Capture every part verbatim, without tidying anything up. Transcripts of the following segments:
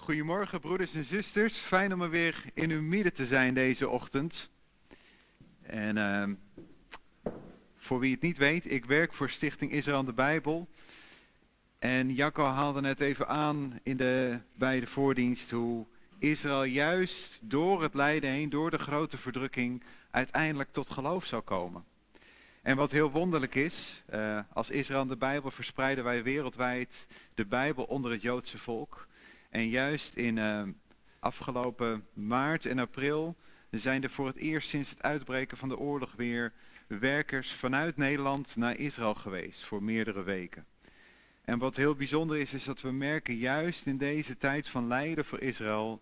Goedemorgen broeders en zusters, fijn om er weer in uw midden te zijn deze ochtend. En uh, voor wie het niet weet, ik werk voor Stichting Israël en de Bijbel. En Jacco haalde net even aan in de, bij de voordienst hoe Israël juist door het lijden heen, door de grote verdrukking, uiteindelijk tot geloof zou komen. En wat heel wonderlijk is, uh, als Israël en de Bijbel verspreiden wij wereldwijd de Bijbel onder het Joodse volk. En juist in uh, afgelopen maart en april zijn er voor het eerst sinds het uitbreken van de oorlog weer werkers vanuit Nederland naar Israël geweest voor meerdere weken. En wat heel bijzonder is, is dat we merken juist in deze tijd van lijden voor Israël,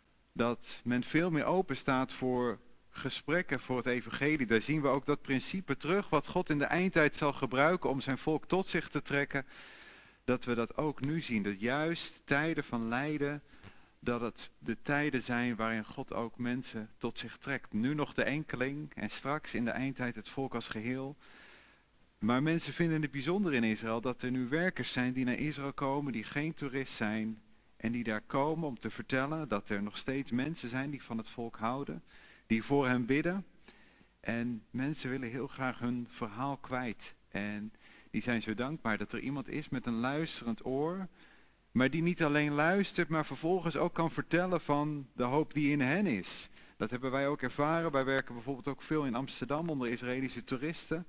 dat men veel meer open staat voor gesprekken voor het evangelie. Daar zien we ook dat principe terug, wat God in de eindtijd zal gebruiken om zijn volk tot zich te trekken. Dat we dat ook nu zien, dat juist tijden van lijden, dat het de tijden zijn waarin God ook mensen tot zich trekt. Nu nog de enkeling en straks in de eindtijd het volk als geheel. Maar mensen vinden het bijzonder in Israël dat er nu werkers zijn die naar Israël komen, die geen toerist zijn. En die daar komen om te vertellen dat er nog steeds mensen zijn die van het volk houden, die voor hen bidden. En mensen willen heel graag hun verhaal kwijt. En die zijn zo dankbaar dat er iemand is met een luisterend oor, maar die niet alleen luistert, maar vervolgens ook kan vertellen van de hoop die in hen is. Dat hebben wij ook ervaren. Wij werken bijvoorbeeld ook veel in Amsterdam onder Israëlische toeristen.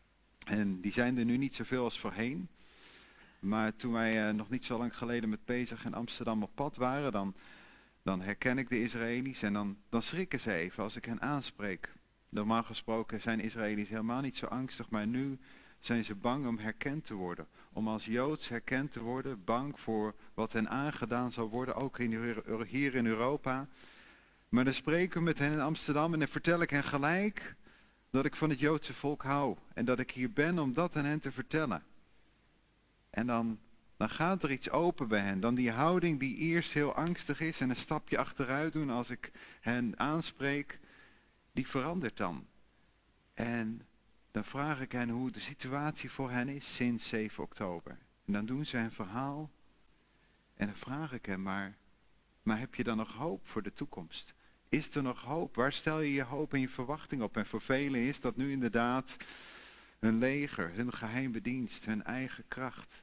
En die zijn er nu niet zoveel als voorheen. Maar toen wij uh, nog niet zo lang geleden met Pesach in Amsterdam op pad waren, dan, dan herken ik de Israëli's en dan, dan schrikken ze even als ik hen aanspreek. Normaal gesproken zijn Israëli's helemaal niet zo angstig, maar nu zijn ze bang om herkend te worden. Om als Joods herkend te worden, bang voor wat hen aangedaan zal worden, ook in, hier in Europa. Maar dan spreken we met hen in Amsterdam en dan vertel ik hen gelijk dat ik van het Joodse volk hou. En dat ik hier ben om dat aan hen te vertellen. En dan, dan gaat er iets open bij hen. Dan die houding die eerst heel angstig is en een stapje achteruit doen als ik hen aanspreek, die verandert dan. En dan vraag ik hen hoe de situatie voor hen is sinds zeven oktober. En dan doen ze een verhaal. En dan vraag ik hen, maar, maar heb je dan nog hoop voor de toekomst? Is er nog hoop? Waar stel je je hoop en je verwachting op? En voor velen is dat nu inderdaad hun leger, hun geheime dienst, hun eigen kracht.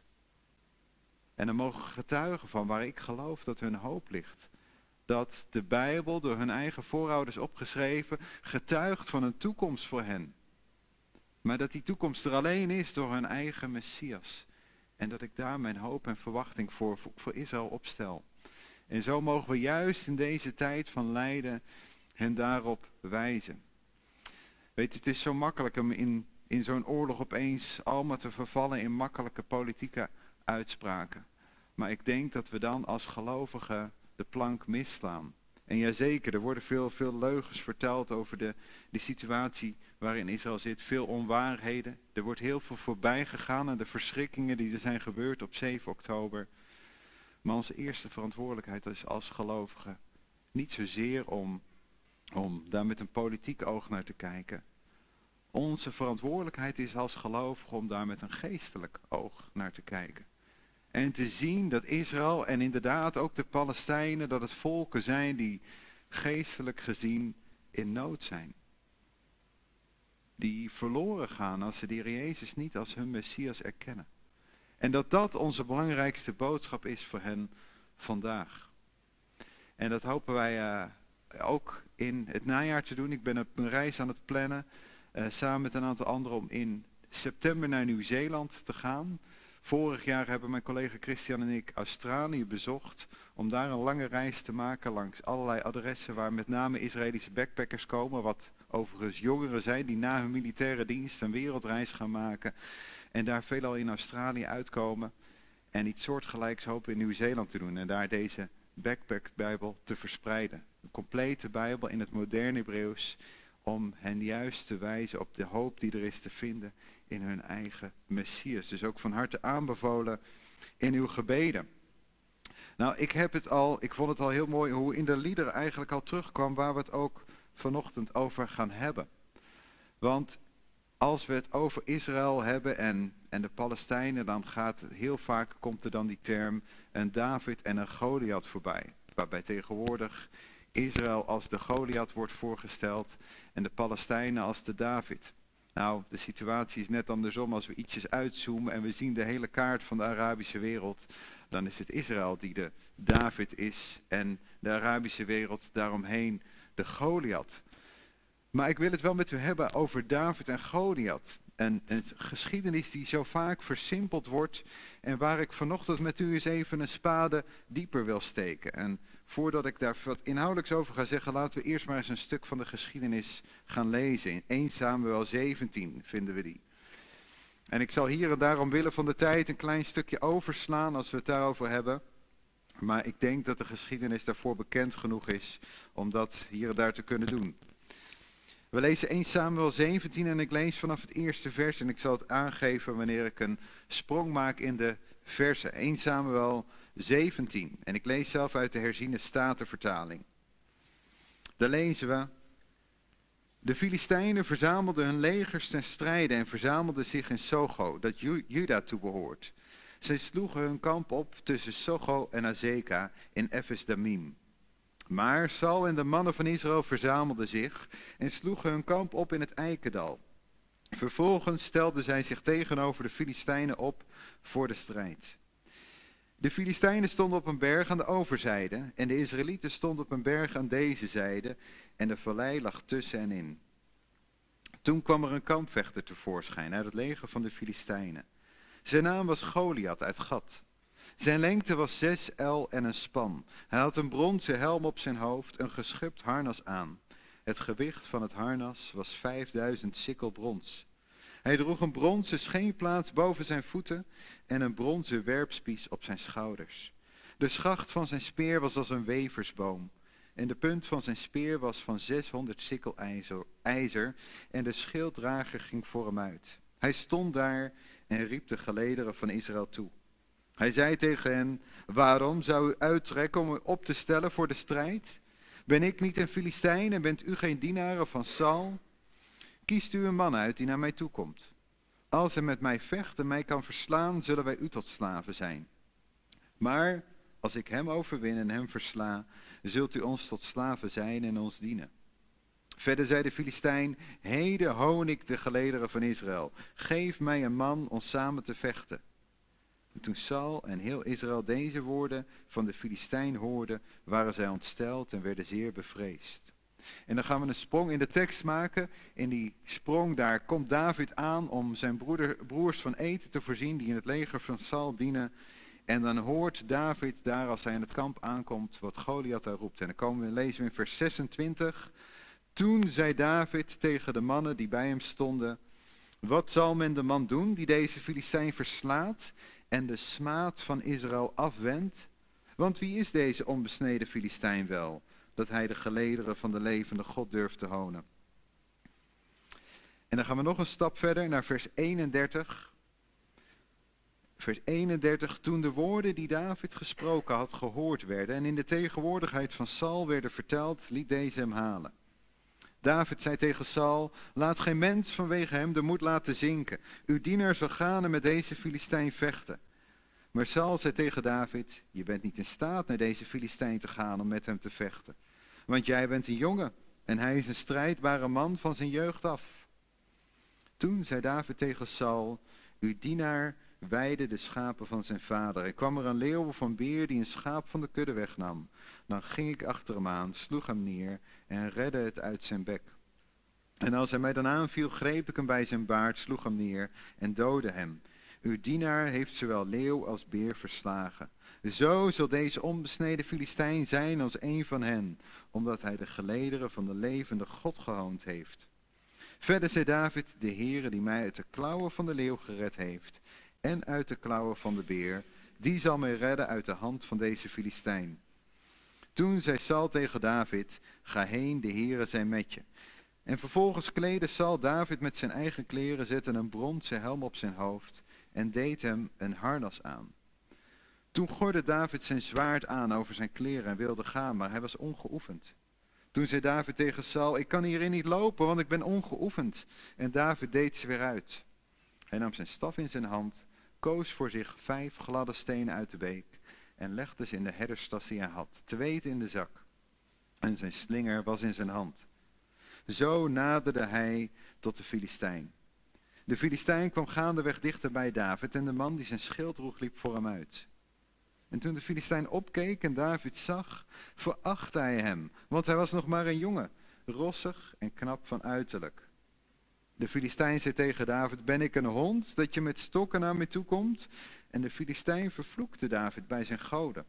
En dan mogen we getuigen van waar ik geloof dat hun hoop ligt. Dat de Bijbel door hun eigen voorouders opgeschreven getuigt van een toekomst voor hen. Maar dat die toekomst er alleen is door hun eigen Messias. En dat ik daar mijn hoop en verwachting voor, voor Israël opstel. En zo mogen we juist in deze tijd van lijden hen daarop wijzen. Weet je, het is zo makkelijk om in, in zo'n oorlog opeens allemaal te vervallen in makkelijke politieke uitspraken. Maar ik denk dat we dan als gelovigen de plank misslaan. En jazeker, er worden veel, veel leugens verteld over de, de situatie waarin Israël zit. Veel onwaarheden. Er wordt heel veel voorbij gegaan aan de verschrikkingen die er zijn gebeurd op zeven oktober. Maar onze eerste verantwoordelijkheid is als gelovigen niet zozeer om, om daar met een politiek oog naar te kijken. Onze verantwoordelijkheid is als gelovigen om daar met een geestelijk oog naar te kijken. En te zien dat Israël en inderdaad ook de Palestijnen, dat het volken zijn die geestelijk gezien in nood zijn. Die verloren gaan als ze de Heer Jezus niet als hun Messias erkennen. En dat dat onze belangrijkste boodschap is voor hen vandaag. En dat hopen wij uh, ook in het najaar te doen. Ik ben op een reis aan het plannen, uh, samen met een aantal anderen, om in september naar Nieuw-Zeeland te gaan. Vorig jaar hebben mijn collega Christian en ik Australië bezocht om daar een lange reis te maken langs allerlei adressen waar met name Israëlische backpackers komen, wat overigens jongeren zijn die na hun militaire dienst een wereldreis gaan maken en daar veelal in Australië uitkomen en iets soortgelijks hopen in Nieuw-Zeeland te doen en daar deze backpack-bijbel te verspreiden. Een complete bijbel in het moderne Hebreeuws om hen juist te wijzen op de hoop die er is te vinden in hun eigen Messias. Dus ook van harte aanbevolen in uw gebeden. Nou, ik heb het al, ik vond het al heel mooi hoe in de liederen eigenlijk al terugkwam waar we het ook vanochtend over gaan hebben. Want als we het over Israël hebben en, en de Palestijnen, dan gaat het heel vaak, komt er dan die term een David en een Goliath voorbij. waarbij tegenwoordig Israël als de Goliath wordt voorgesteld en de Palestijnen als de David. Nou, de situatie is net andersom. Als we ietsjes uitzoomen en we zien de hele kaart van de Arabische wereld, dan is het Israël die de David is en de Arabische wereld daaromheen de Goliath. Maar ik wil het wel met u hebben over David en Goliath. Een, een geschiedenis die zo vaak versimpeld wordt en waar ik vanochtend met u eens even een spade dieper wil steken. En voordat ik daar wat inhoudelijks over ga zeggen, laten we eerst maar eens een stuk van de geschiedenis gaan lezen. In Eerste Samuel zeventien vinden we die. En ik zal hier en daar omwille van de tijd een klein stukje overslaan als we het daarover hebben. Maar ik denk dat de geschiedenis daarvoor bekend genoeg is om dat hier en daar te kunnen doen. We lezen Eerste Samuel zeventien en ik lees vanaf het eerste vers en ik zal het aangeven wanneer ik een sprong maak in de versen. Eerste Samuel zeventien en ik lees zelf uit de herziene statenvertaling. Daar lezen we: De Filistijnen verzamelden hun legers ten strijde en verzamelden zich in Sogo, dat Ju- Juda toebehoort. Zij sloegen hun kamp op tussen Sogo en Azeka in Efes-Damim. Maar Saul en de mannen van Israël verzamelden zich en sloegen hun kamp op in het Eikendal. Vervolgens stelden zij zich tegenover de Filistijnen op voor de strijd. De Filistijnen stonden op een berg aan de overzijde en de Israëlieten stonden op een berg aan deze zijde en de vallei lag tussen en in. Toen kwam er een kampvechter tevoorschijn uit het leger van de Filistijnen. Zijn naam was Goliath uit Gat. Zijn lengte was zes el en een span. Hij had een bronzen helm op zijn hoofd, een geschupt harnas aan. Het gewicht van het harnas was vijfduizend sikkel brons. Hij droeg een bronzen scheenplaats boven zijn voeten en een bronzen werpspies op zijn schouders. De schacht van zijn speer was als een weversboom. En de punt van zijn speer was van zeshonderd sikkel ijzer, ijzer en de schilddrager ging voor hem uit. Hij stond daar en riep de gelederen van Israël toe. Hij zei tegen hen: waarom zou u uittrekken om u op te stellen voor de strijd? Ben ik niet een Filistijn en bent u geen dienaren van Saul? Kiest u een man uit die naar mij toe komt. Als hij met mij vecht en mij kan verslaan, zullen wij u tot slaven zijn. Maar als ik hem overwin en hem versla, zult u ons tot slaven zijn en ons dienen. Verder zei de Filistijn: heden hoon ik de gelederen van Israël. Geef mij een man om samen te vechten. En toen Saul en heel Israël deze woorden van de Filistijn hoorden, waren zij ontsteld en werden zeer bevreesd. En dan gaan we een sprong in de tekst maken. In die sprong daar komt David aan om zijn broeder, broers van eten te voorzien die in het leger van Saul dienen. En dan hoort David daar als hij in het kamp aankomt wat Goliath daar roept. En dan komen we, lezen we in vers zesentwintig. Toen zei David tegen de mannen die bij hem stonden: wat zal men de man doen die deze Filistijn verslaat en de smaad van Israël afwendt? Want wie is deze onbesneden Filistijn wel, dat hij de gelederen van de levende God durft te honen? En dan gaan we nog een stap verder naar vers eenendertig. Vers eenendertig, toen de woorden die David gesproken had gehoord werden en in de tegenwoordigheid van Saul werden verteld, liet deze hem halen. David zei tegen Saul: laat geen mens vanwege hem de moed laten zinken. Uw dienaar zal gaan en met deze Filistijn vechten. Maar Saul zei tegen David: je bent niet in staat naar deze Filistijn te gaan om met hem te vechten. Want jij bent een jongen en hij is een strijdbare man van zijn jeugd af. Toen zei David tegen Saul: uw dienaar weidde de schapen van zijn vader. En kwam er een leeuw of een beer die een schaap van de kudde wegnam. Dan ging ik achter hem aan, sloeg hem neer en redde het uit zijn bek. En als hij mij dan aanviel, greep ik hem bij zijn baard, sloeg hem neer en doodde hem. Uw dienaar heeft zowel leeuw als beer verslagen. Zo zal deze onbesneden Filistijn zijn als een van hen, omdat hij de gelederen van de levende God gehoond heeft. Verder zei David: de Heere die mij uit de klauwen van de leeuw gered heeft en uit de klauwen van de beer, die zal mij redden uit de hand van deze Filistijn. Toen zei Saul tegen David: ga heen, de Heere zij met je. En vervolgens kleedde Saul David met zijn eigen kleren, zette een bronzen helm op zijn hoofd en deed hem een harnas aan. Toen gordde David zijn zwaard aan over zijn kleren en wilde gaan, maar hij was ongeoefend. Toen zei David tegen Saul: ik kan hierin niet lopen, want ik ben ongeoefend. En David deed ze weer uit. Hij nam zijn staf in zijn hand, koos voor zich vijf gladde stenen uit de beek, en legde ze in de herderstas die hij had, te weten in de zak. En zijn slinger was in zijn hand. Zo naderde hij tot de Filistijn. De Filistijn kwam gaandeweg dichter bij David en de man die zijn schild droeg liep voor hem uit. En toen de Filistijn opkeek en David zag, verachtte hij hem, want hij was nog maar een jongen, rossig en knap van uiterlijk. De Filistijn zei tegen David, ben ik een hond dat je met stokken naar me toe komt? En de Filistijn vervloekte David bij zijn goden.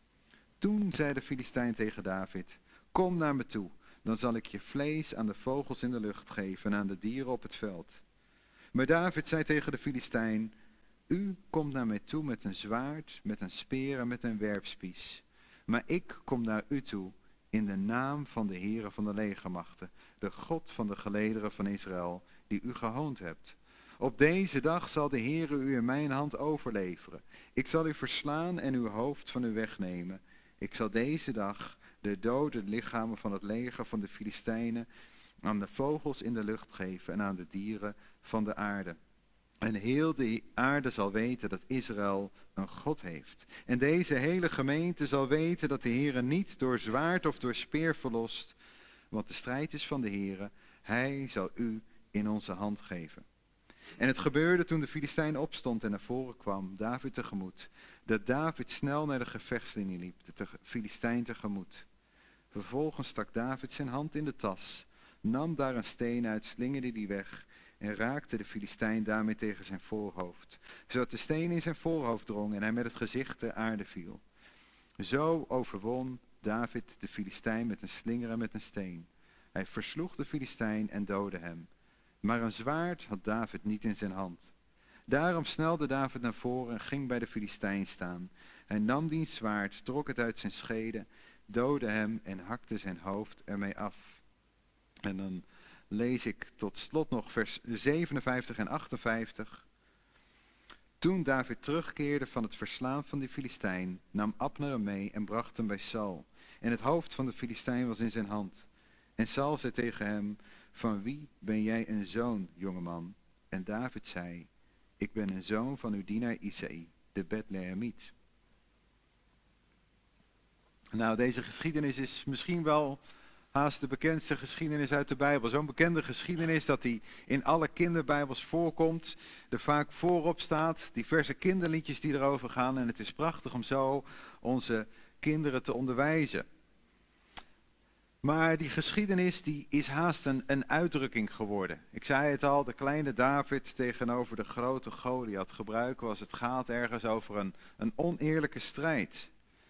Toen zei de Filistijn tegen David, kom naar me toe, dan zal ik je vlees aan de vogels in de lucht geven en aan de dieren op het veld. Maar David zei tegen de Filistijn, u komt naar mij toe met een zwaard, met een speer en met een werpspies. Maar ik kom naar u toe in de naam van de Heere van de legermachten, de God van de gelederen van Israël, die u gehoond hebt. Op deze dag zal de Heere u in mijn hand overleveren. Ik zal u verslaan en uw hoofd van u wegnemen. Ik zal deze dag de dode lichamen van het leger van de Filistijnen aan de vogels in de lucht geven en aan de dieren van de aarde. En heel de aarde zal weten dat Israël een God heeft. En deze hele gemeente zal weten dat de Heere niet door zwaard of door speer verlost. Want de strijd is van de Heere. Hij zal u in onze hand geven. En het gebeurde toen de Filistijn opstond en naar voren kwam, David tegemoet, dat David snel naar de gevechtslinie liep, de Filistijn tegemoet. Vervolgens stak David zijn hand in de tas, nam daar een steen uit, slingerde die weg en raakte de Filistijn daarmee tegen zijn voorhoofd, zodat de steen in zijn voorhoofd drong en hij met het gezicht ter aarde viel. Zo overwon David de Filistijn met een slinger en met een steen. Hij versloeg de Filistijn en doodde hem. Maar een zwaard had David niet in zijn hand. Daarom snelde David naar voren en ging bij de Filistijn staan. Hij nam diens zwaard, trok het uit zijn schede, doodde hem en hakte zijn hoofd ermee af. En dan lees ik tot slot nog vers zevenenvijftig en achtenvijftig. Toen David terugkeerde van het verslaan van de Filistijn, nam Abner hem mee en bracht hem bij Saul. En het hoofd van de Filistijn was in zijn hand. En Saul zei tegen hem, van wie ben jij een zoon, jongeman? En David zei, ik ben een zoon van uw dienaar Isaï, de Bethlehemiet. Nou, deze geschiedenis is misschien wel haast de bekendste geschiedenis uit de Bijbel. Zo'n bekende geschiedenis dat die in alle kinderbijbels voorkomt, er vaak voorop staat, diverse kinderliedjes die erover gaan. En het is prachtig om zo onze kinderen te onderwijzen. Maar die geschiedenis die is haast een, een uitdrukking geworden. Ik zei het al, de kleine David tegenover de grote Goliath gebruiken als het gaat ergens over een, een oneerlijke strijd.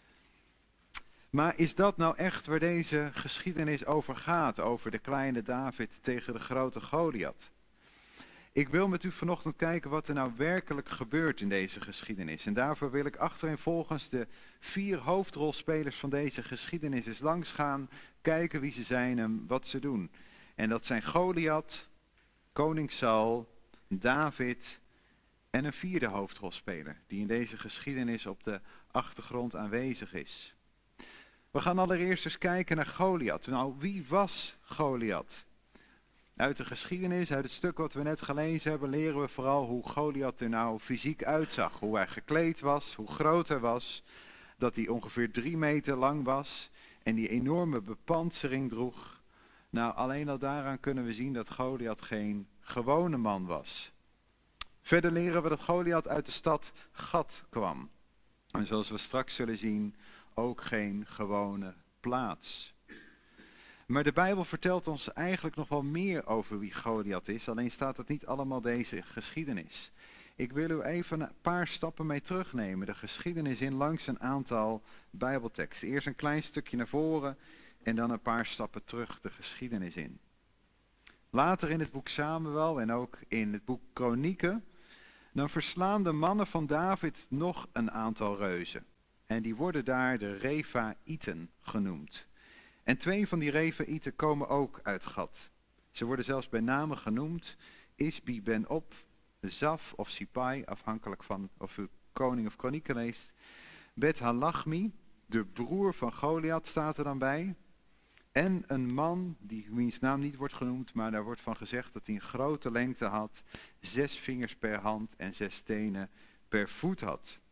Maar is dat nou echt waar deze geschiedenis over gaat, over de kleine David tegen de grote Goliath? Ik wil met u vanochtend kijken wat er nou werkelijk gebeurt in deze geschiedenis. En daarvoor wil ik achtereenvolgens de vier hoofdrolspelers van deze geschiedenis eens langs gaan, kijken wie ze zijn en wat ze doen. En dat zijn Goliath, koning Saul, David en een vierde hoofdrolspeler die in deze geschiedenis op de achtergrond aanwezig is. We gaan allereerst eens kijken naar Goliath. Nou, wie was Goliath? Uit de geschiedenis, uit het stuk wat we net gelezen hebben, leren we vooral hoe Goliath er nou fysiek uitzag. Hoe hij gekleed was, hoe groot hij was, dat hij ongeveer drie meter lang was en die enorme bepantsering droeg. Nou, alleen al daaraan kunnen we zien dat Goliath geen gewone man was. Verder leren we dat Goliath uit de stad Gat kwam. En zoals we straks zullen zien, ook geen gewone plaats. Maar de Bijbel vertelt ons eigenlijk nog wel meer over wie Goliath is, alleen staat het niet allemaal deze geschiedenis. Ik wil u even een paar stappen mee terugnemen, de geschiedenis in langs een aantal Bijbelteksten. Eerst een klein stukje naar voren en dan een paar stappen terug de geschiedenis in. Later in het boek Samuel en ook in het boek Kronieken, dan verslaan de mannen van David nog een aantal reuzen. En die worden daar de Refaïten genoemd. En twee van die Refaïten komen ook uit Gat. Ze worden zelfs bij namen genoemd. Isbi ben Op, Zaf of Sipai, afhankelijk van of u Koning of Kronieken leest. Bet Halachmi, de broer van Goliath, staat er dan bij. En een man, die, wiens naam niet wordt genoemd, maar daar wordt van gezegd dat hij een grote lengte had. Zes vingers per hand en zes tenen per voet had.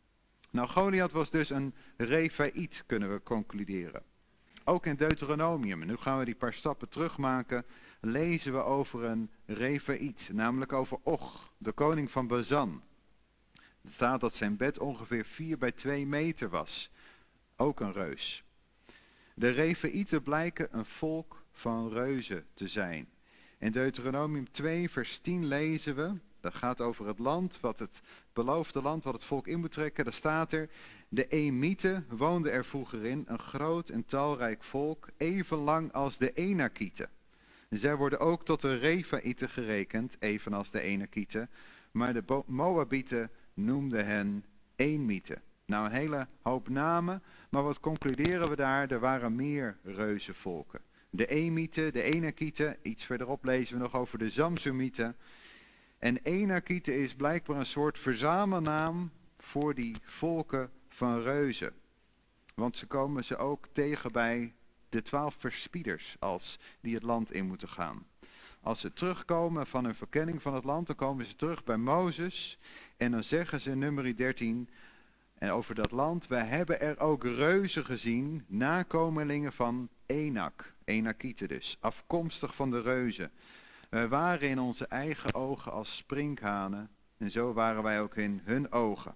Nou, Goliath was dus een Refaïet, kunnen we concluderen. Ook in Deuteronomium, nu gaan we die paar stappen terugmaken, lezen we over een Refaïet, namelijk over Och, de koning van Bazan. Er staat dat zijn bed ongeveer vier bij twee meter was, ook een reus. De Refaïeten blijken een volk van reuzen te zijn. In Deuteronomium twee vers tien lezen we, dat gaat over het land, wat het beloofde land, wat het volk in moet trekken. Daar staat er, de Emieten woonden er vroeger in, een groot en talrijk volk, even lang als de Enakieten. Zij worden ook tot de Refaïeten gerekend, evenals de Enakieten, maar de Moabieten noemden hen Emieten. Nou, een hele hoop namen, maar wat concluderen we daar? Er waren meer reuzenvolken. De Emieten, de Enakieten, iets verderop lezen we nog over de Zamsumieten. En Enakieten is blijkbaar een soort verzamelnaam voor die volken van reuzen. Want ze komen ze ook tegen bij de twaalf verspieders als die het land in moeten gaan. Als ze terugkomen van hun verkenning van het land, dan komen ze terug bij Mozes. En dan zeggen ze in nummer dertien, en over dat land, wij hebben er ook reuzen gezien, nakomelingen van Enak. Enakieten dus, afkomstig van de reuzen. Wij waren in onze eigen ogen als sprinkhanen en zo waren wij ook in hun ogen.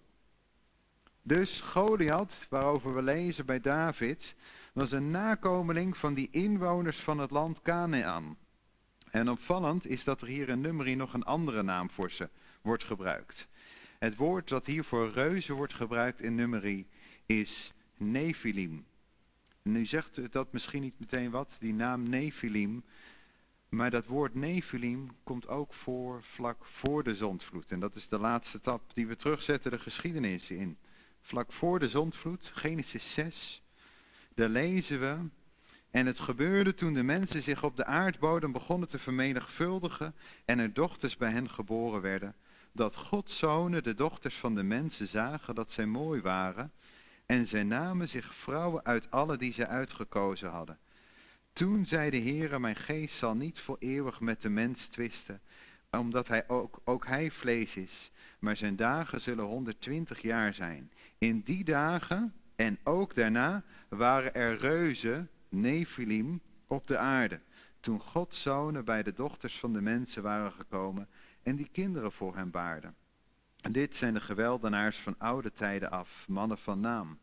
Dus Goliath, waarover we lezen bij David, was een nakomeling van die inwoners van het land Kanaan. En opvallend is dat er hier in Numeri nog een andere naam voor ze wordt gebruikt. Het woord dat hier voor reuzen wordt gebruikt in Numeri is Nephilim. Nu zegt u dat misschien niet meteen wat, die naam Nephilim. Maar dat woord Nephilim komt ook voor vlak voor de zondvloed. En dat is de laatste stap die we terugzetten de geschiedenis in. Vlak voor de zondvloed, Genesis zes, daar lezen we. En het gebeurde toen de mensen zich op de aardbodem begonnen te vermenigvuldigen en er dochters bij hen geboren werden, dat Gods zonen de dochters van de mensen zagen dat zij mooi waren en zij namen zich vrouwen uit alle die zij uitgekozen hadden. Toen zei de Heere, mijn geest zal niet voor eeuwig met de mens twisten, omdat hij ook, ook hij vlees is, maar zijn dagen zullen honderdtwintig jaar zijn. In die dagen en ook daarna waren er reuzen, Nephilim, op de aarde, toen Gods zonen bij de dochters van de mensen waren gekomen en die kinderen voor hen baarden. En dit zijn de geweldenaars van oude tijden af, mannen van naam.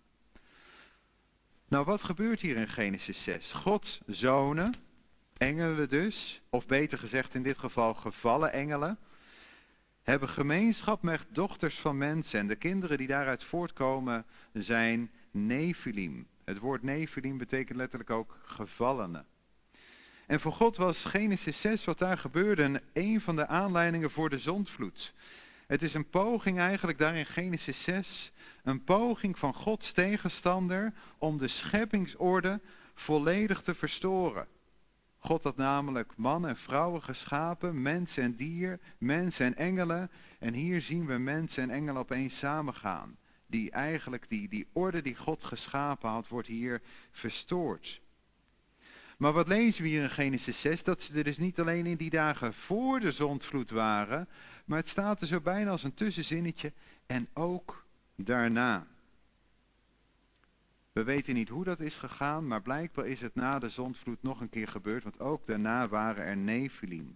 Nou, wat gebeurt hier in Genesis zes? Gods zonen, engelen dus, of beter gezegd in dit geval gevallen engelen, hebben gemeenschap met dochters van mensen. En de kinderen die daaruit voortkomen zijn Nephilim. Het woord Nephilim betekent letterlijk ook gevallenen. En voor God was Genesis zes, wat daar gebeurde, een van de aanleidingen voor de zondvloed. Het is een poging eigenlijk daar in Genesis zes, een poging van Gods tegenstander om de scheppingsorde volledig te verstoren. God had namelijk man en vrouwen geschapen, mens en dier, mens en engelen. En hier zien we mensen en engelen opeens samengaan. Die eigenlijk, die, die orde die God geschapen had, wordt hier verstoord. Maar wat lezen we hier in Genesis zes? Dat ze er dus niet alleen in die dagen voor de zondvloed waren, maar het staat er zo bijna als een tussenzinnetje, en ook daarna. We weten niet hoe dat is gegaan, maar blijkbaar is het na de zondvloed nog een keer gebeurd, want ook daarna waren er Nephilim.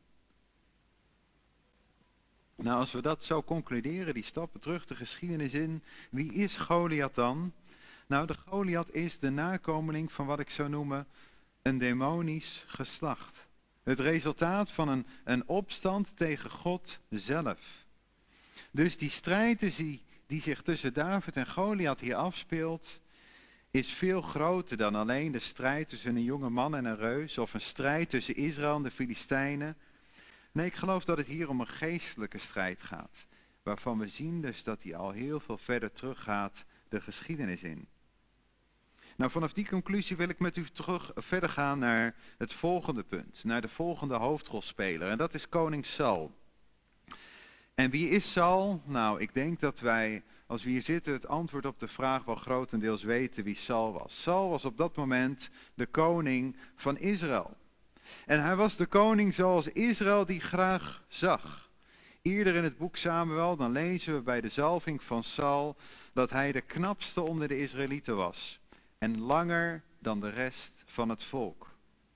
Nou, als we dat zo concluderen, die stappen terug de geschiedenis in, wie is Goliath dan? Nou, de Goliath is de nakomeling van wat ik zou noemen een demonisch geslacht. Het resultaat van een, een opstand tegen God zelf. Dus die strijd die, die zich tussen David en Goliath hier afspeelt, is veel groter dan alleen de strijd tussen een jonge man en een reus, of een strijd tussen Israël en de Filistijnen. Nee, ik geloof dat het hier om een geestelijke strijd gaat, waarvan we zien dus dat die al heel veel verder teruggaat de geschiedenis in. Nou, vanaf die conclusie wil ik met u terug verder gaan naar het volgende punt, naar de volgende hoofdrolspeler, en dat is koning Saul. En wie is Saul? Nou, ik denk dat wij, als we hier zitten, het antwoord op de vraag wel grotendeels weten wie Saul was. Saul was op dat moment de koning van Israël. En hij was de koning zoals Israël die graag zag. Eerder in het boek Samuel, dan lezen we bij de zalving van Saul, dat hij de knapste onder de Israëlieten was. En langer dan de rest van het volk.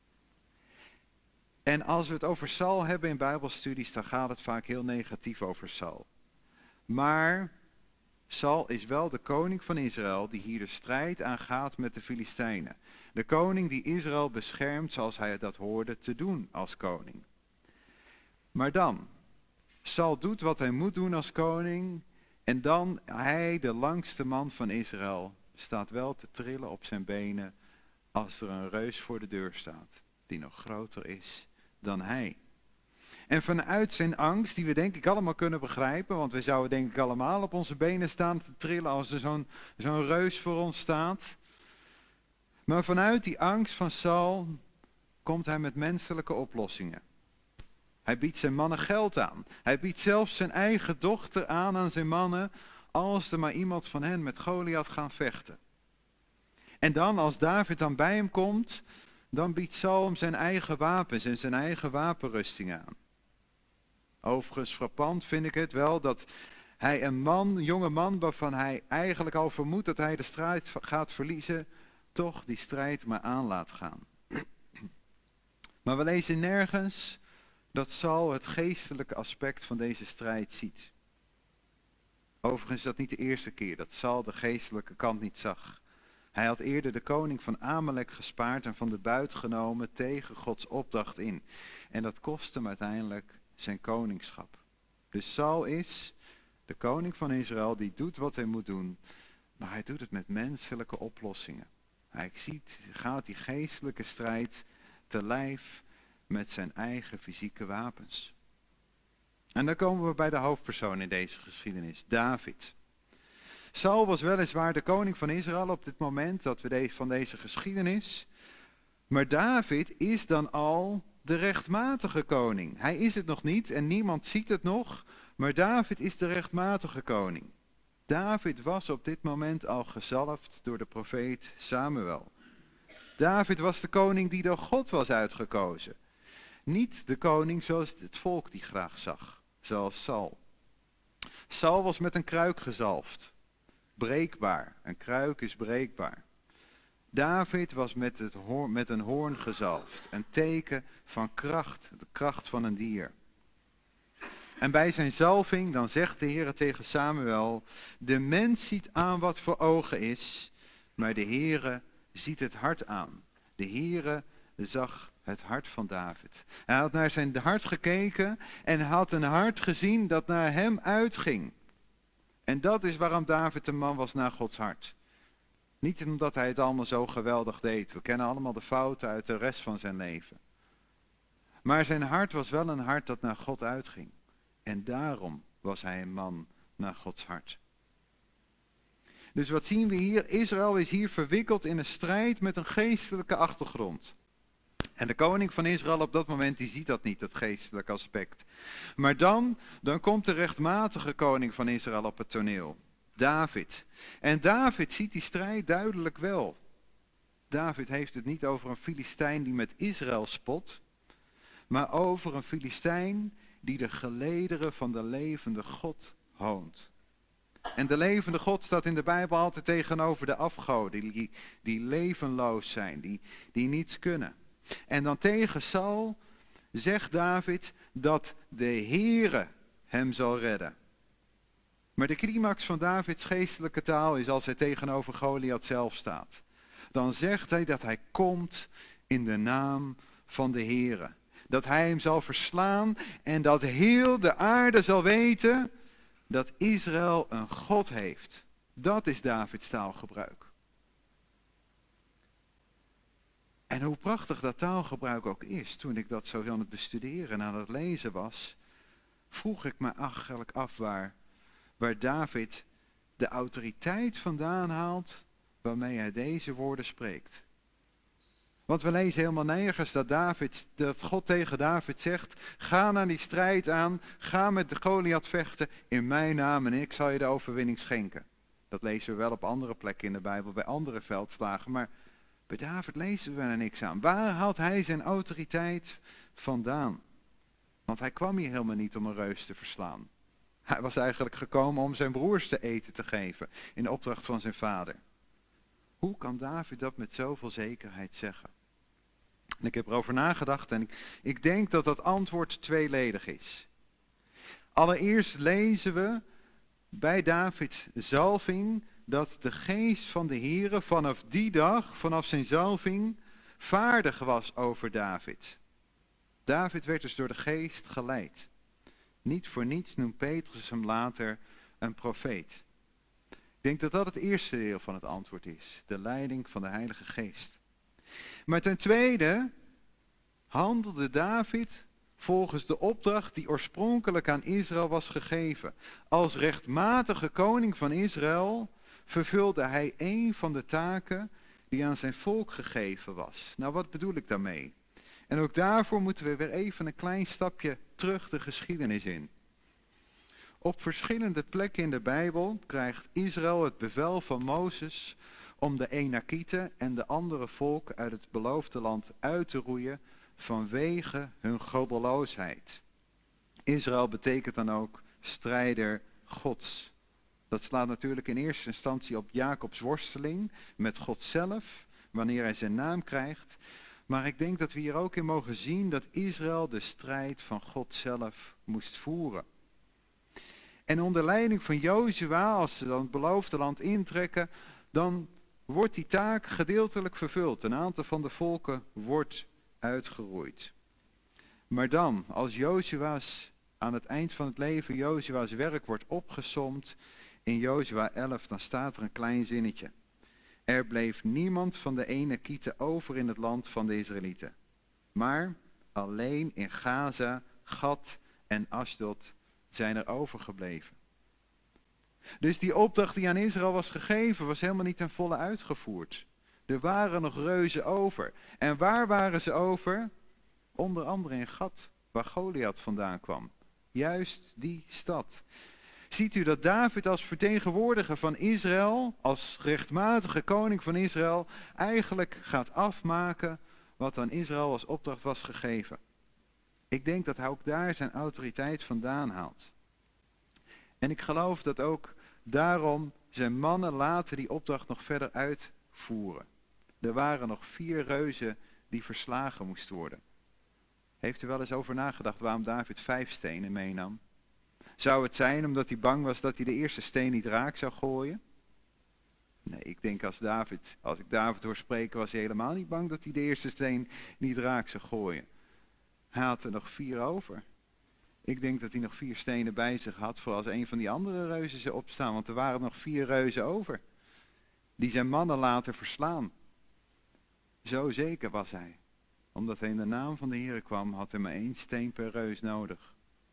En als we het over Saul hebben in Bijbelstudies, dan gaat het vaak heel negatief over Saul. Maar Saul is wel de koning van Israël die hier de strijd aangaat met de Filistijnen. De koning die Israël beschermt zoals hij dat hoorde te doen als koning. Maar dan, Saul doet wat hij moet doen als koning. En dan, hij, de langste man van Israël, staat wel te trillen op zijn benen als er een reus voor de deur staat, die nog groter is dan hij. En vanuit zijn angst, die we denk ik allemaal kunnen begrijpen, want we zouden denk ik allemaal op onze benen staan te trillen als er zo'n zo'n reus voor ons staat. Maar vanuit die angst van Saul komt hij met menselijke oplossingen. Hij biedt zijn mannen geld aan. Hij biedt zelfs zijn eigen dochter aan aan zijn mannen, als er maar iemand van hen met Goliath gaan vechten. En dan, als David dan bij hem komt, dan biedt Saul hem zijn eigen wapens en zijn eigen wapenrusting aan. Overigens frappant vind ik het wel dat hij een man, een jonge man waarvan hij eigenlijk al vermoedt dat hij de strijd gaat verliezen, toch die strijd maar aan laat gaan. Maar we lezen nergens dat Saul het geestelijke aspect van deze strijd ziet. Overigens is dat niet de eerste keer dat Saul de geestelijke kant niet zag. Hij had eerder de koning van Amalek gespaard en van de buit genomen tegen Gods opdracht in. En dat kostte hem uiteindelijk zijn koningschap. Dus Saul is de koning van Israël, die doet wat hij moet doen, maar hij doet het met menselijke oplossingen. Hij ziet, gaat die geestelijke strijd te lijf met zijn eigen fysieke wapens. En dan komen we bij de hoofdpersoon in deze geschiedenis, David. Saul was weliswaar de koning van Israël op dit moment dat we deze, van deze geschiedenis. Maar David is dan al de rechtmatige koning. Hij is het nog niet en niemand ziet het nog, maar David is de rechtmatige koning. David was op dit moment al gezalfd door de profeet Samuel. David was de koning die door God was uitgekozen. Niet de koning zoals het volk die graag zag, zoals Saul. Saul was met een kruik gezalfd. Breekbaar. Een kruik is breekbaar. David was met, het hoorn, met een hoorn gezalfd. Een teken van kracht, de kracht van een dier. En bij zijn zalving, dan zegt de Heer tegen Samuel, de mens ziet aan wat voor ogen is, maar de Heere ziet het hart aan. De Heere zag het hart van David. Hij had naar zijn hart gekeken en had een hart gezien dat naar hem uitging. En dat is waarom David een man was naar Gods hart. Niet omdat hij het allemaal zo geweldig deed. We kennen allemaal de fouten uit de rest van zijn leven. Maar zijn hart was wel een hart dat naar God uitging. En daarom was hij een man naar Gods hart. Dus wat zien we hier? Israël is hier verwikkeld in een strijd met een geestelijke achtergrond. En de koning van Israël op dat moment, die ziet dat niet, dat geestelijke aspect. Maar dan, dan komt de rechtmatige koning van Israël op het toneel. David. En David ziet die strijd duidelijk wel. David heeft het niet over een Filistijn die met Israël spot, maar over een Filistijn die de gelederen van de levende God hoont. En de levende God staat in de Bijbel altijd tegenover de afgoden, die, die levenloos zijn, die, die niets kunnen. En dan tegen Saul zegt David dat de Heere hem zal redden. Maar de climax van Davids geestelijke taal is als hij tegenover Goliath zelf staat. Dan zegt hij dat hij komt in de naam van de Heere. Dat hij hem zal verslaan en dat heel de aarde zal weten dat Israël een God heeft. Dat is Davids taalgebruik. En hoe prachtig dat taalgebruik ook is, toen ik dat zo aan het bestuderen en aan het lezen was, vroeg ik me eigenlijk af waar, waar David de autoriteit vandaan haalt waarmee hij deze woorden spreekt. Want we lezen helemaal nergens dat, David, dat God tegen David zegt, ga naar die strijd aan, ga met de Goliath vechten in mijn naam en ik zal je de overwinning schenken. Dat lezen we wel op andere plekken in de Bijbel, bij andere veldslagen, maar bij David lezen we er niks aan. Waar haalt hij zijn autoriteit vandaan? Want hij kwam hier helemaal niet om een reus te verslaan. Hij was eigenlijk gekomen om zijn broers te eten te geven, in opdracht van zijn vader. Hoe kan David dat met zoveel zekerheid zeggen? En ik heb erover nagedacht en ik, ik denk dat dat antwoord tweeledig is. Allereerst lezen we bij Davids zalving dat de geest van de Heere vanaf die dag, vanaf zijn zalving, vaardig was over David. David werd dus door de geest geleid. Niet voor niets noemt Petrus hem later een profeet. Ik denk dat dat het eerste deel van het antwoord is. De leiding van de Heilige Geest. Maar ten tweede handelde David volgens de opdracht die oorspronkelijk aan Israël was gegeven. Als rechtmatige koning van Israël vervulde hij een van de taken die aan zijn volk gegeven was. Nou, wat bedoel ik daarmee? En ook daarvoor moeten we weer even een klein stapje terug de geschiedenis in. Op verschillende plekken in de Bijbel krijgt Israël het bevel van Mozes om de Enakieten en de andere volken uit het beloofde land uit te roeien vanwege hun goddeloosheid. Israël betekent dan ook strijder Gods. Dat slaat natuurlijk in eerste instantie op Jacobs worsteling met God zelf, wanneer hij zijn naam krijgt. Maar ik denk dat we hier ook in mogen zien dat Israël de strijd van God zelf moest voeren. En onder leiding van Jozua, als ze dan het beloofde land intrekken, dan wordt die taak gedeeltelijk vervuld. Een aantal van de volken wordt uitgeroeid. Maar dan, als Jozua's, aan het eind van het leven, Jozua's werk wordt opgesomd in Jozua elf, dan staat er een klein zinnetje. Er bleef niemand van de Enakieten over in het land van de Israëlieten. Maar alleen in Gaza, Gad en Ashdod zijn er overgebleven. Dus die opdracht die aan Israël was gegeven, was helemaal niet ten volle uitgevoerd. Er waren nog reuzen over. En waar waren ze over? Onder andere in Gad, waar Goliath vandaan kwam. Juist die stad. Ziet u dat David als vertegenwoordiger van Israël, als rechtmatige koning van Israël, eigenlijk gaat afmaken wat aan Israël als opdracht was gegeven. Ik denk dat hij ook daar zijn autoriteit vandaan haalt. En ik geloof dat ook daarom zijn mannen later die opdracht nog verder uitvoeren. Er waren nog vier reuzen die verslagen moesten worden. Heeft u wel eens over nagedacht waarom David vijf stenen meenam? Zou het zijn omdat hij bang was dat hij de eerste steen niet raak zou gooien? Nee, ik denk als David, als ik David hoor spreken, was hij helemaal niet bang dat hij de eerste steen niet raak zou gooien. Hij had er nog vier over. Ik denk dat hij nog vier stenen bij zich had voor als een van die andere reuzen zou opstaan. Want er waren nog vier reuzen over. Die zijn mannen later verslaan. Zo zeker was hij. Omdat hij in de naam van de Heer kwam, had hij maar één steen per reus nodig.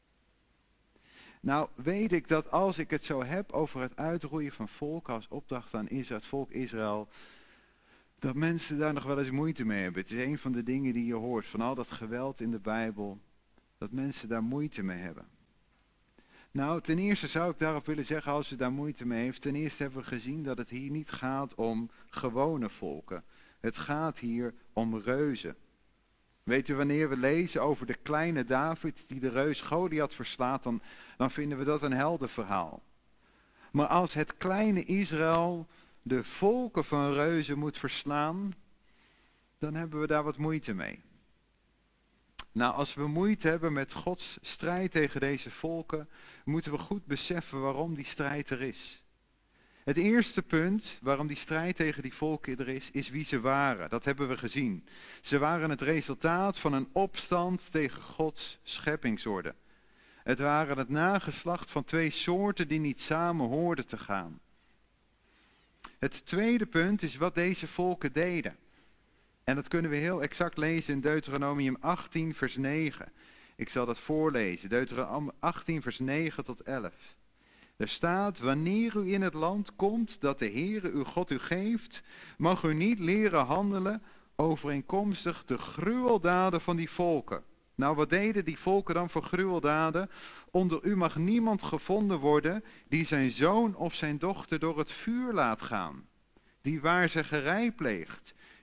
Nou weet ik dat als ik het zo heb over het uitroeien van volken als opdracht aan Israël, het volk Israël, dat mensen daar nog wel eens moeite mee hebben. Het is een van de dingen die je hoort van al dat geweld in de Bijbel, dat mensen daar moeite mee hebben. Nou, ten eerste zou ik daarop willen zeggen, als u daar moeite mee heeft, ten eerste hebben we gezien dat het hier niet gaat om gewone volken. Het gaat hier om reuzen. Weet u, wanneer we lezen over de kleine David die de reus Goliath verslaat, dan, dan vinden we dat een heldenverhaal. Maar als het kleine Israël de volken van reuzen moet verslaan, dan hebben we daar wat moeite mee. Nou, als we moeite hebben met Gods strijd tegen deze volken, moeten we goed beseffen waarom die strijd er is. Het eerste punt waarom die strijd tegen die volken er is, is wie ze waren. Dat hebben we gezien. Ze waren het resultaat van een opstand tegen Gods scheppingsorde. Het waren het nageslacht van twee soorten die niet samen hoorden te gaan. Het tweede punt is wat deze volken deden. En dat kunnen we heel exact lezen in Deuteronomium achttien vers negen. Ik zal dat voorlezen. Deuteronomium achttien vers negen tot elf. Er staat, wanneer u in het land komt dat de Heere uw God u geeft, mag u niet leren handelen overeenkomstig de gruweldaden van die volken. Nou, wat deden die volken dan voor gruweldaden? Onder u mag niemand gevonden worden die zijn zoon of zijn dochter door het vuur laat gaan. Die waarzeggerij pleegt.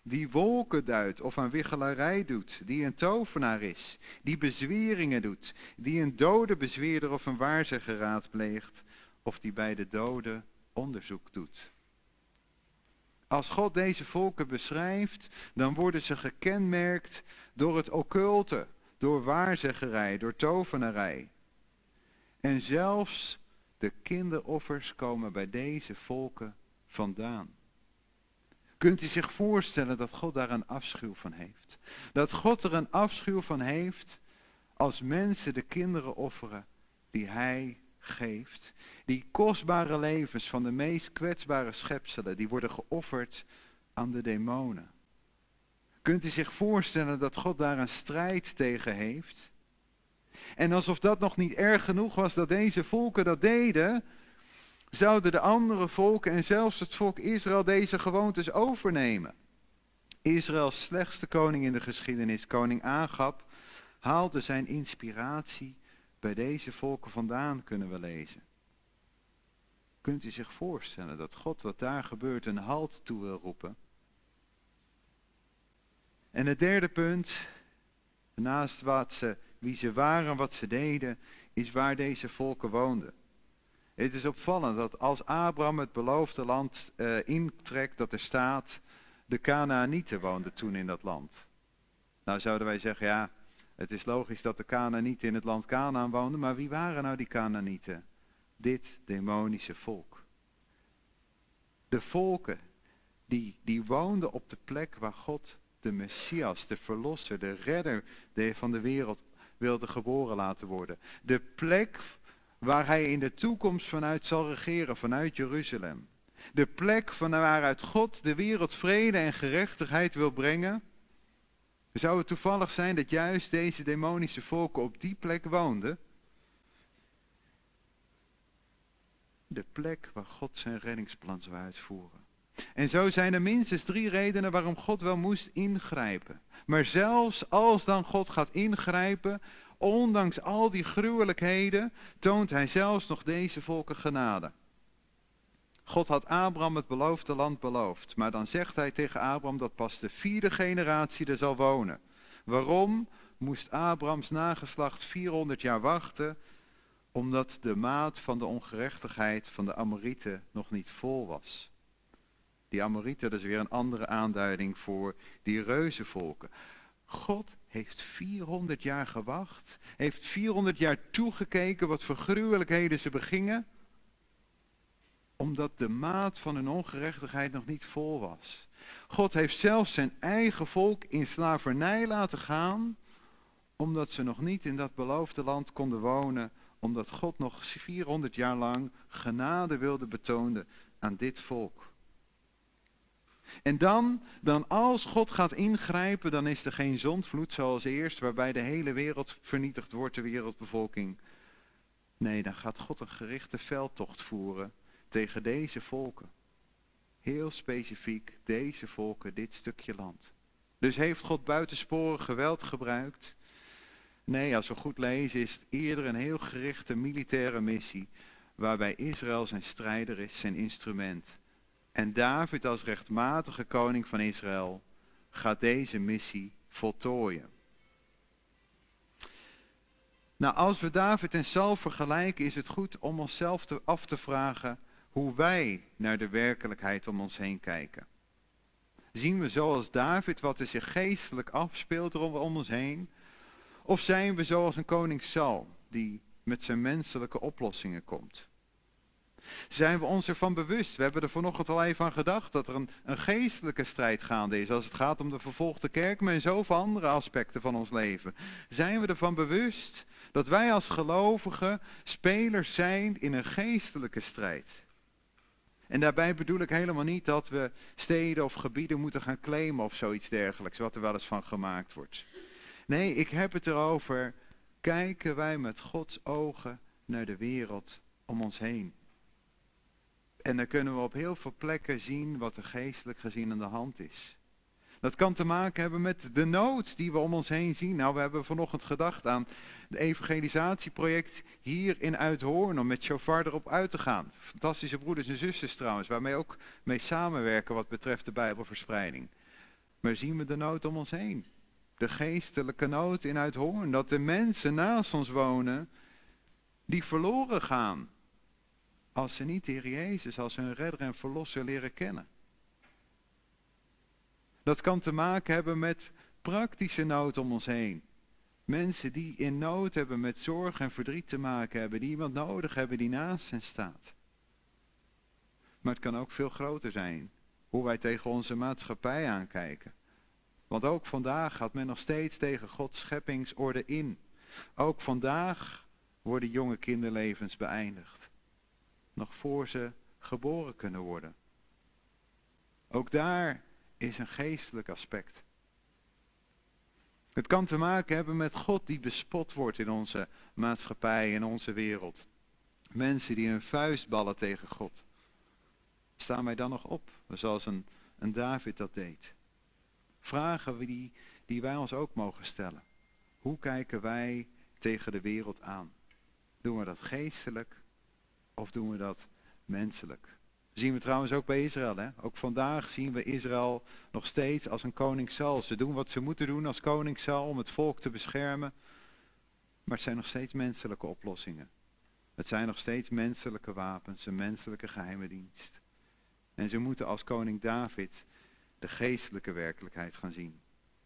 die wolken duidt of aan wichelarij doet, die een tovenaar is, die bezweringen doet, die een dode bezweerder of een waarzegger raadpleegt, of die bij de doden onderzoek doet. Als God deze volken beschrijft, dan worden ze gekenmerkt door het occulte, door waarzeggerij, door tovenarij. En zelfs de kinderoffers komen bij deze volken vandaan. Kunt u zich voorstellen dat God daar een afschuw van heeft? Dat God er een afschuw van heeft als mensen de kinderen offeren die hij geeft. Die kostbare levens van de meest kwetsbare schepselen, die worden geofferd aan de demonen. Kunt u zich voorstellen dat God daar een strijd tegen heeft? En alsof dat nog niet erg genoeg was dat deze volken dat deden, zouden de andere volken en zelfs het volk Israël deze gewoontes overnemen. Israëls slechtste koning in de geschiedenis, koning Agab, haalde zijn inspiratie bij deze volken vandaan, kunnen we lezen. Kunt u zich voorstellen dat God wat daar gebeurt een halt toe wil roepen? En het derde punt, naast wat ze, wie ze waren, wat ze deden, is waar deze volken woonden. Het is opvallend dat als Abraham het beloofde land uh, intrekt, dat er staat, de Kanaanieten woonden toen in dat land. Nou zouden wij zeggen, ja, het is logisch dat de Kanaanieten in het land Kanaan woonden, maar wie waren nou die Kanaanieten? Dit demonische volk. De volken die, die woonden op de plek waar God de Messias, de verlosser, de redder van de wereld wilde geboren laten worden. De plek waar hij in de toekomst vanuit zal regeren, vanuit Jeruzalem. De plek van waaruit God de wereld vrede en gerechtigheid wil brengen. Zou het toevallig zijn dat juist deze demonische volken op die plek woonden? De plek waar God zijn reddingsplan zou uitvoeren. En zo zijn er minstens drie redenen waarom God wel moest ingrijpen. Maar zelfs als dan God gaat ingrijpen, ondanks al die gruwelijkheden, toont hij zelfs nog deze volken genade. God had Abraham het beloofde land beloofd, maar dan zegt hij tegen Abraham dat pas de vierde generatie er zal wonen. Waarom moest Abrahams nageslacht vierhonderd jaar wachten? Omdat de maat van de ongerechtigheid van de Amorieten nog niet vol was. Die Amorieten, dat is weer een andere aanduiding voor die reuzenvolken. God heeft vierhonderd jaar gewacht, heeft vierhonderd jaar toegekeken wat voor gruwelijkheden ze begingen, omdat de maat van hun ongerechtigheid nog niet vol was. God heeft zelfs zijn eigen volk in slavernij laten gaan, omdat ze nog niet in dat beloofde land konden wonen, omdat God nog vierhonderd jaar lang genade wilde betonen aan dit volk. En dan, dan als God gaat ingrijpen, dan is er geen zondvloed zoals eerst, waarbij de hele wereld vernietigd wordt, de wereldbevolking. Nee, dan gaat God een gerichte veldtocht voeren tegen deze volken. Heel specifiek deze volken, dit stukje land. Dus heeft God buitensporig geweld gebruikt? Nee, als we goed lezen is het eerder een heel gerichte militaire missie, waarbij Israël zijn strijder is, zijn instrument. En David als rechtmatige koning van Israël gaat deze missie voltooien. Nou, als we David en Saul vergelijken, is het goed om onszelf te, af te vragen hoe wij naar de werkelijkheid om ons heen kijken. Zien we zoals David wat er zich geestelijk afspeelt om ons heen? Of zijn we zoals een koning Saul, die met zijn menselijke oplossingen komt? Zijn we ons ervan bewust? We hebben er vanochtend al even aan gedacht dat er een, een geestelijke strijd gaande is als het gaat om de vervolgde kerk, maar in zoveel andere aspecten van ons leven. Zijn we ervan bewust dat wij als gelovigen spelers zijn in een geestelijke strijd? En daarbij bedoel ik helemaal niet dat we steden of gebieden moeten gaan claimen of zoiets dergelijks, wat er wel eens van gemaakt wordt. Nee, ik heb het erover, kijken wij met Gods ogen naar de wereld om ons heen. En dan kunnen we op heel veel plekken zien wat er geestelijk gezien aan de hand is. Dat kan te maken hebben met de nood die we om ons heen zien. Nou, we hebben vanochtend gedacht aan het evangelisatieproject hier in Uithoorn, om met Shofar erop uit te gaan. Fantastische broeders en zusters trouwens, waarmee ook mee samenwerken wat betreft de Bijbelverspreiding. Maar zien we de nood om ons heen? De geestelijke nood in Uithoorn, dat de mensen naast ons wonen die verloren gaan als ze niet de Heer Jezus als hun redder en verlosser leren kennen. Dat kan te maken hebben met praktische nood om ons heen. Mensen die in nood hebben, met zorg en verdriet te maken hebben, die iemand nodig hebben die naast hen staat. Maar het kan ook veel groter zijn, hoe wij tegen onze maatschappij aankijken. Want ook vandaag gaat men nog steeds tegen Gods scheppingsorde in. Ook vandaag worden jonge kinderlevens beëindigd. Nog voor ze geboren kunnen worden. Ook daar is een geestelijk aspect. Het kan te maken hebben met God die bespot wordt in onze maatschappij, in onze wereld. Mensen die hun vuist ballen tegen God. Staan wij dan nog op, zoals een, een David dat deed? Vragen we die, die wij ons ook mogen stellen. Hoe kijken wij tegen de wereld aan? Doen we dat geestelijk of doen we dat menselijk? Dat zien we trouwens ook bij Israël. Hè? Ook vandaag zien we Israël nog steeds als een koning Saul. Ze doen wat ze moeten doen als koning Saul om het volk te beschermen. Maar het zijn nog steeds menselijke oplossingen. Het zijn nog steeds menselijke wapens, een menselijke geheime dienst. En ze moeten als koning David de geestelijke werkelijkheid gaan zien.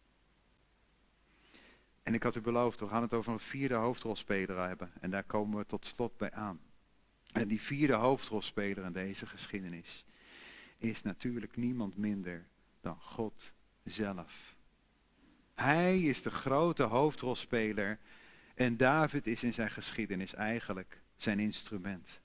En ik had u beloofd, we gaan het over een vierde hoofdrolspeler hebben. En daar komen we tot slot bij aan. En die vierde hoofdrolspeler in deze geschiedenis is natuurlijk niemand minder dan God zelf. Hij is de grote hoofdrolspeler en David is in zijn geschiedenis eigenlijk zijn instrument.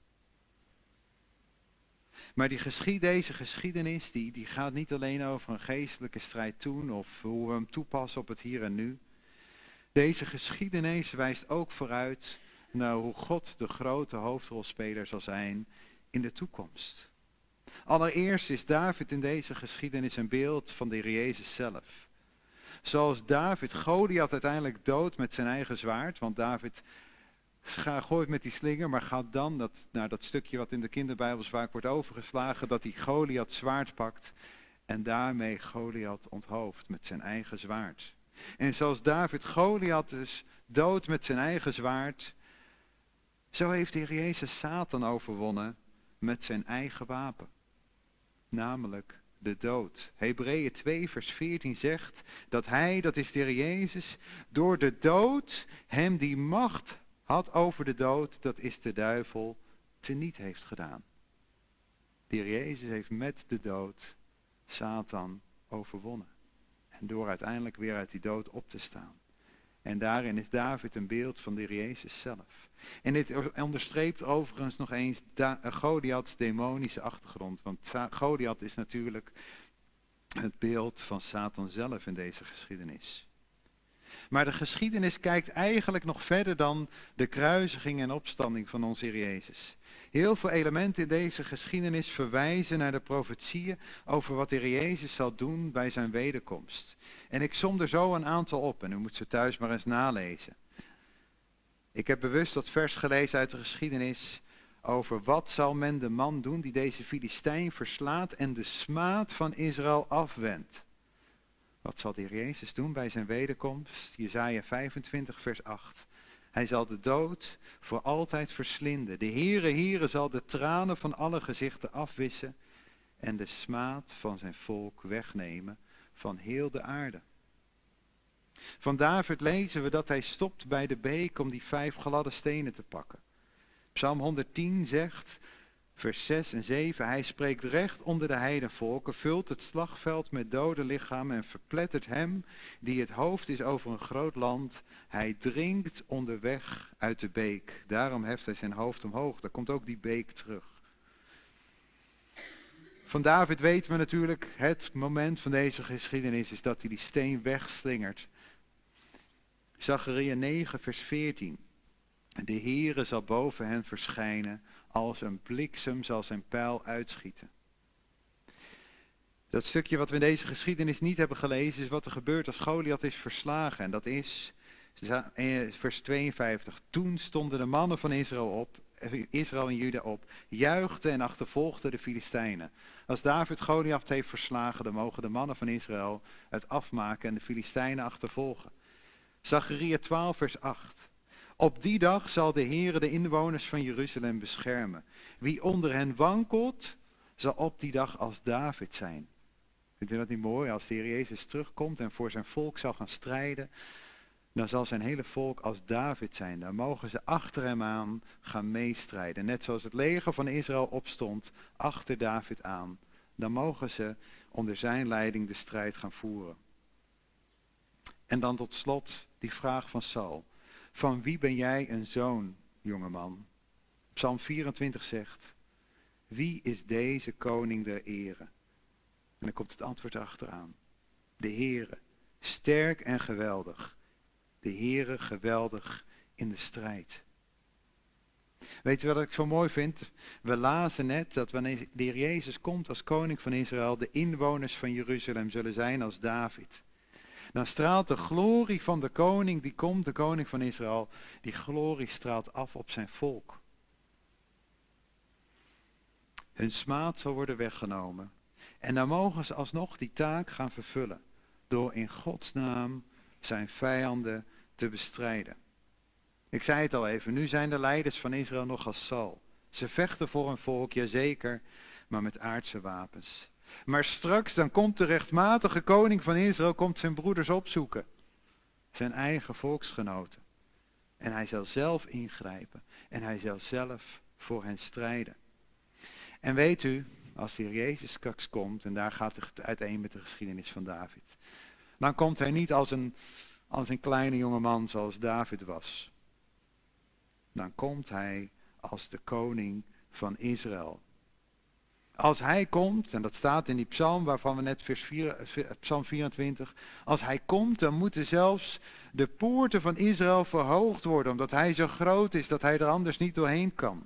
Maar die geschied, deze geschiedenis die, die gaat niet alleen over een geestelijke strijd toen of hoe we hem toepassen op het hier en nu. Deze geschiedenis wijst ook vooruit naar hoe God de grote hoofdrolspeler zal zijn in de toekomst. Allereerst is David in deze geschiedenis een beeld van de Heer Jezus zelf. Zoals David Goliath uiteindelijk dood met zijn eigen zwaard, want David gooit met die slinger, maar gaat dan, dat, nou, dat stukje wat in de kinderbijbels vaak wordt overgeslagen, dat hij Goliath zwaard pakt en daarmee Goliath onthoofdt met zijn eigen zwaard. En zoals David Goliath dus dood met zijn eigen zwaard, zo heeft de Heer Jezus Satan overwonnen met zijn eigen wapen. Namelijk de dood. Hebreeën twee vers veertien zegt dat hij, dat is de Heer Jezus, door de dood hem die macht had over de dood, dat is de duivel, teniet heeft gedaan. De Heer Jezus heeft met de dood Satan overwonnen. En door uiteindelijk weer uit die dood op te staan. En daarin is David een beeld van de Heer Jezus zelf. En dit onderstreept overigens nog eens da- Goliaths demonische achtergrond. Want Sa- Goliath is natuurlijk het beeld van Satan zelf in deze geschiedenis. Maar de geschiedenis kijkt eigenlijk nog verder dan de kruisiging en opstanding van onze Heer Jezus. Heel veel elementen in deze geschiedenis verwijzen naar de profetieën over wat de Heer Jezus zal doen bij zijn wederkomst. En ik som er zo een aantal op en u moet ze thuis maar eens nalezen. Ik heb bewust dat vers gelezen uit de geschiedenis over wat zal men de man doen die deze Filistijn verslaat en de smaad van Israël afwendt. Wat zal de Heer Jezus doen bij zijn wederkomst? Jesaja vijfentwintig vers acht. Hij zal de dood voor altijd verslinden. De Heere, Heere zal de tranen van alle gezichten afwissen en de smaad van zijn volk wegnemen van heel de aarde. Van David lezen we dat hij stopt bij de beek om die vijf gladde stenen te pakken. Psalm honderdtien zegt, vers zes en zeven, hij spreekt recht onder de heidenvolken, vult het slagveld met dode lichamen en verplettert hem die het hoofd is over een groot land. Hij drinkt onderweg uit de beek, daarom heft hij zijn hoofd omhoog. Daar komt ook die beek terug. Van David weten we natuurlijk, het moment van deze geschiedenis is dat hij die steen wegslingert. Zacharia negen vers veertien. De Heere zal boven hen verschijnen, als een bliksem zal zijn pijl uitschieten. Dat stukje wat we in deze geschiedenis niet hebben gelezen is wat er gebeurt als Goliath is verslagen. En dat is vers tweeënvijftig. Toen stonden de mannen van Israël op Israël en Juda op, juichte en achtervolgde de Filistijnen. Als David Goliath heeft verslagen, dan mogen de mannen van Israël het afmaken en de Filistijnen achtervolgen. Zacharia twaalf vers acht. Op die dag zal de Heere de inwoners van Jeruzalem beschermen. Wie onder hen wankelt, zal op die dag als David zijn. Vindt u dat niet mooi? Als de Heer Jezus terugkomt en voor zijn volk zal gaan strijden, dan zal zijn hele volk als David zijn. Dan mogen ze achter hem aan gaan meestrijden. Net zoals het leger van Israël opstond achter David aan. Dan mogen ze onder zijn leiding de strijd gaan voeren. En dan tot slot die vraag van Saul. Van wie ben jij een zoon, jongeman? Psalm vierentwintig zegt, wie is deze koning der ere? En dan komt het antwoord achteraan. De Heere, sterk en geweldig. De Heere, geweldig in de strijd. Weet je wat ik zo mooi vind? We lazen net dat wanneer de Heer Jezus komt als koning van Israël, de inwoners van Jeruzalem zullen zijn als David. Dan straalt de glorie van de koning die komt, de koning van Israël, die glorie straalt af op zijn volk. Hun smaad zal worden weggenomen. En dan mogen ze alsnog die taak gaan vervullen. Door in Gods naam zijn vijanden te bestrijden. Ik zei het al even, nu zijn de leiders van Israël nog als Saul. Ze vechten voor hun volk, jazeker, maar met aardse wapens. Maar straks dan komt de rechtmatige koning van Israël, komt zijn broeders opzoeken. Zijn eigen volksgenoten. En hij zal zelf ingrijpen. En hij zal zelf voor hen strijden. En weet u, als de Heer Jezus straks komt, en daar gaat het uiteen met de geschiedenis van David. Dan komt hij niet als een, als een kleine jongeman zoals David was. Dan komt hij als de koning van Israël. Als hij komt, en dat staat in die psalm waarvan we net vers vier, psalm vierentwintig. Als hij komt, dan moeten zelfs de poorten van Israël verhoogd worden. Omdat hij zo groot is dat hij er anders niet doorheen kan.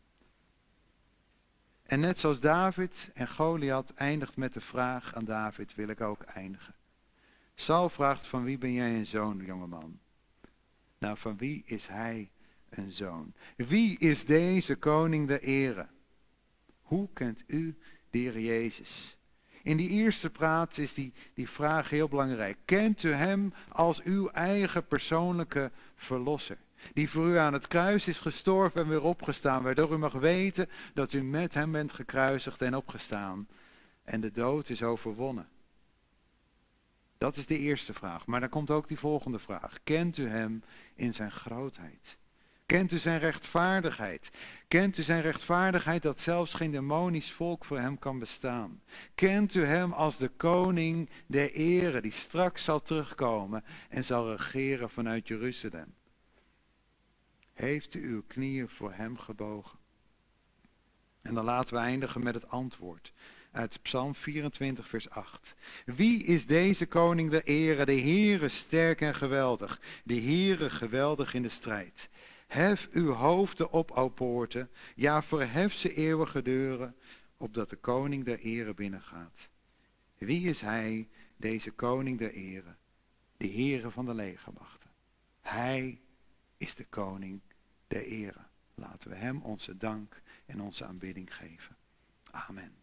En net zoals David en Goliath eindigt met de vraag aan David, wil ik ook eindigen. Saul vraagt, van wie ben jij een zoon, jongeman? Nou, van wie is hij een zoon? Wie is deze koning der ere? Hoe kent u de Heer Jezus? In die eerste plaats is die, die vraag heel belangrijk. Kent u hem als uw eigen persoonlijke verlosser? Die voor u aan het kruis is gestorven en weer opgestaan. Waardoor u mag weten dat u met hem bent gekruisigd en opgestaan. En de dood is overwonnen. Dat is de eerste vraag. Maar dan komt ook die volgende vraag. Kent u hem in zijn grootheid? Kent u zijn rechtvaardigheid? Kent u zijn rechtvaardigheid dat zelfs geen demonisch volk voor hem kan bestaan? Kent u hem als de koning der ere die straks zal terugkomen en zal regeren vanuit Jeruzalem? Heeft u uw knieën voor hem gebogen? En dan laten we eindigen met het antwoord uit Psalm vierentwintig vers acht. Wie is deze koning der ere, de Heere sterk en geweldig, de Heere geweldig in de strijd? Hef uw hoofden op, o poorten, ja verhef ze eeuwige deuren, opdat de koning der ere binnengaat. Wie is hij, deze koning der ere, de Heere van de legermachten? Hij is de koning der ere. Laten we hem onze dank en onze aanbidding geven. Amen.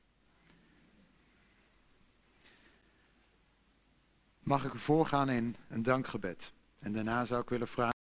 Mag ik u voorgaan in een dankgebed? En daarna zou ik willen vragen.